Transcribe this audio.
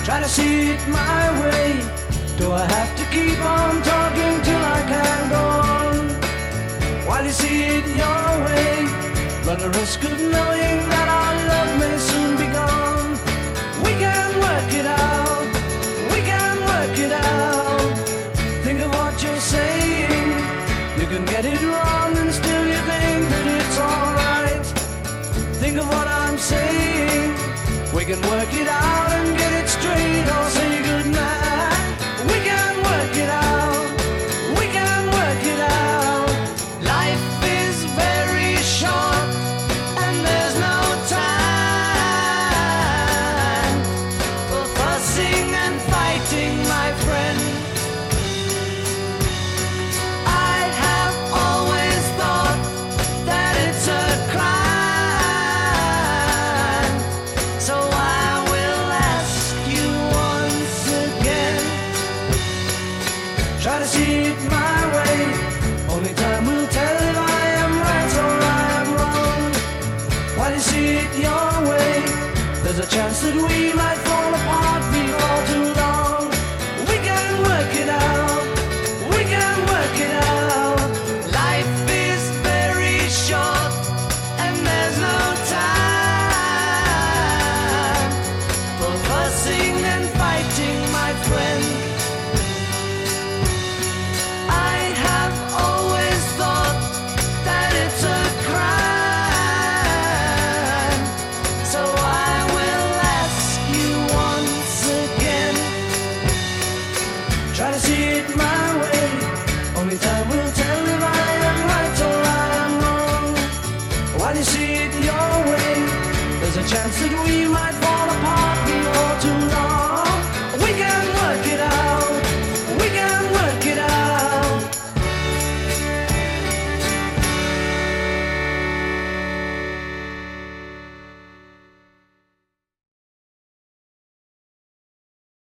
Try to see it my way. Do I have to keep on talking till I can go on? While you see it your way, run the risk of knowing that our love may soon be gone. We can work it out, we can work it out. Think of what you're saying. You can get it wrong and still you think that it's alright. Think of what I'm saying. We can work it out and get it straight or say goodnight. We can work it out, we can work it out. Life is very short and there's no time for fussing and fighting, my friend. I have always thought that it's a crime, so I will ask you once again. Try to see it my way. Only time will tell if I am right or I am wrong. While you see it your way, there's a chance that we might fall apart.